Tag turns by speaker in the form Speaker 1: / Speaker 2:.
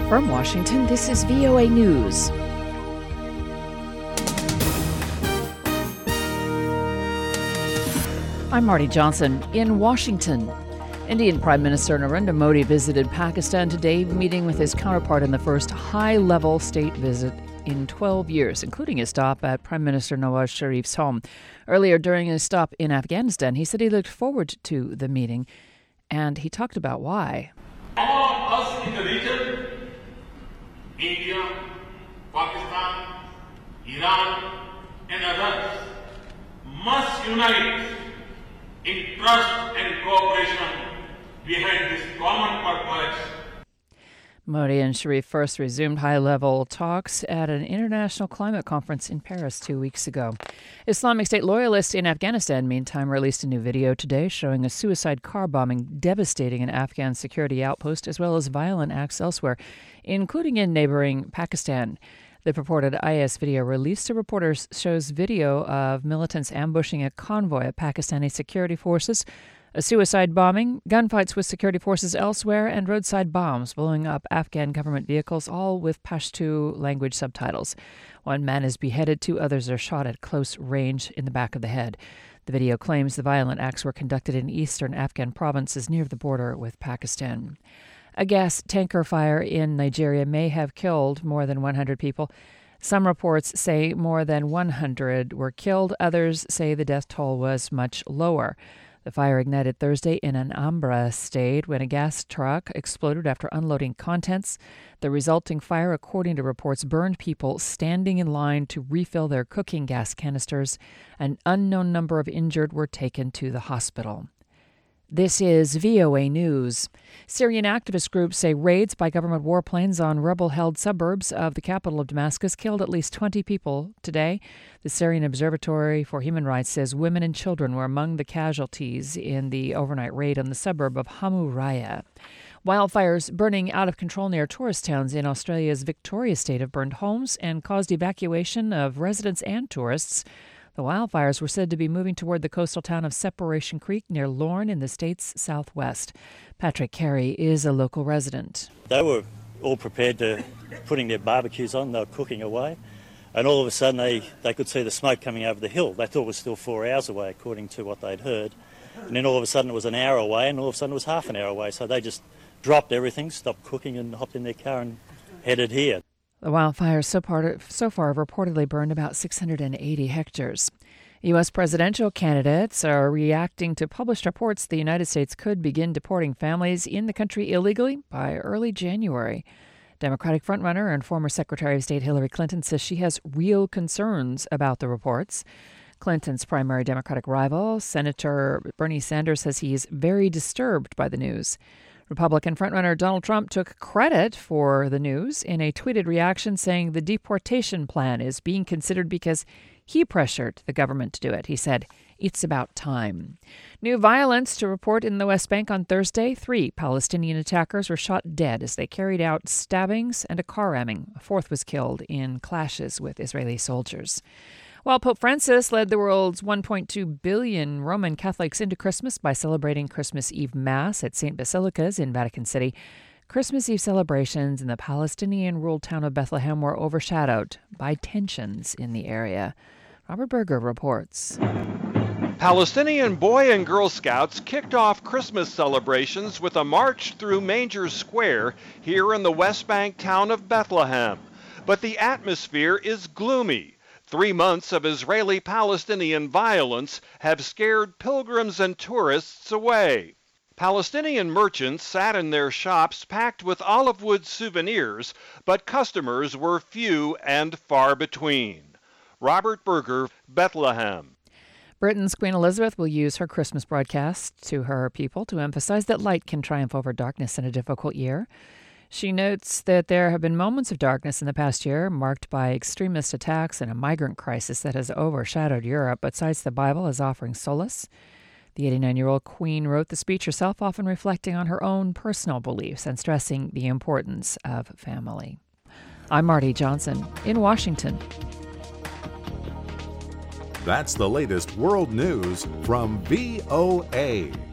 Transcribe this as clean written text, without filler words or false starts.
Speaker 1: From Washington, this is VOA News. I'm Marty Johnson in Washington. Indian Prime Minister Narendra Modi visited Pakistan today, meeting with his counterpart in the first high-level state visit in 12 years, including a stop at Prime Minister Nawaz Sharif's home. Earlier, during a stop in Afghanistan, he said he looked forward to the meeting, and he talked about why.
Speaker 2: All of us in the region, India, Pakistan, Iran, and others, must unite in trust and cooperation behind this common purpose.
Speaker 1: Modi and Sharif first resumed high-level talks at an international climate conference in Paris 2 weeks ago. Islamic State loyalists in Afghanistan, meantime, released a new video today showing a suicide car bombing devastating an Afghan security outpost, as well as violent acts elsewhere, including in neighboring Pakistan. The purported IS video released to reporters shows video of militants ambushing a convoy of Pakistani security forces, a suicide bombing, gunfights with security forces elsewhere, and roadside bombs blowing up Afghan government vehicles, all with Pashto language subtitles. One man is beheaded, 2 others are shot at close range in the back of the head. The video claims the violent acts were conducted in eastern Afghan provinces near the border with Pakistan. A gas tanker fire in Nigeria may have killed more than 100 people. Some reports say more than 100 were killed. Others say the death toll was much lower. The fire ignited Thursday in Anambra State when a gas truck exploded after unloading contents. The resulting fire, according to reports, burned people standing in line to refill their cooking gas canisters. An unknown number of injured were taken to the hospital. This is VOA News. Syrian activist groups say raids by government warplanes on rebel-held suburbs of the capital of Damascus killed at least 20 people today. The Syrian Observatory for Human Rights says women and children were among the casualties in the overnight raid on the suburb of Hamuraya. Wildfires burning out of control near tourist towns in Australia's Victoria state have burned homes and caused evacuation of residents and tourists. The wildfires were said to be moving toward the coastal town of Separation Creek near Lorne in the state's southwest. Patrick Carey is a local resident.
Speaker 3: They were all prepared to putting their barbecues on. They were cooking away. And all of a sudden they could see the smoke coming over the hill. They thought it was still 4 hours away, according to what they'd heard. And then all of a sudden it was an hour away, and all of a sudden it was half an hour away. So they just dropped everything, stopped cooking, and hopped in their car and headed here.
Speaker 1: The wildfires so far have reportedly burned about 680 hectares. U.S. presidential candidates are reacting to published reports the United States could begin deporting families in the country illegally by early January. Democratic frontrunner and former Secretary of State Hillary Clinton says she has real concerns about the reports. Clinton's primary Democratic rival, Senator Bernie Sanders, says he is very disturbed by the news. Republican frontrunner Donald Trump took credit for the news in a tweeted reaction, saying the deportation plan is being considered because he pressured the government to do it. He said, "It's about time." New violence to report in the West Bank on Thursday. 3 Palestinian attackers were shot dead as they carried out stabbings and a car ramming. A 4th was killed in clashes with Israeli soldiers. While Pope Francis led the world's 1.2 billion Roman Catholics into Christmas by celebrating Christmas Eve Mass at St. Basilica's in Vatican City, Christmas Eve celebrations in the Palestinian-ruled town of Bethlehem were overshadowed by tensions in the area. Robert Berger reports.
Speaker 4: Palestinian Boy and Girl Scouts kicked off Christmas celebrations with a march through Manger Square here in the West Bank town of Bethlehem. But the atmosphere is gloomy. 3 months of Israeli-Palestinian violence have scared pilgrims and tourists away. Palestinian merchants sat in their shops packed with olive wood souvenirs, but customers were few and far between. Robert Berger, Bethlehem.
Speaker 1: Britain's Queen Elizabeth will use her Christmas broadcast to her people to emphasize that light can triumph over darkness in a difficult year. She notes that there have been moments of darkness in the past year, marked by extremist attacks and a migrant crisis that has overshadowed Europe, but cites the Bible as offering solace. The 89-year-old Queen wrote the speech herself, often reflecting on her own personal beliefs and stressing the importance of family. I'm Marty Johnson in Washington.
Speaker 5: That's the latest world news from VOA.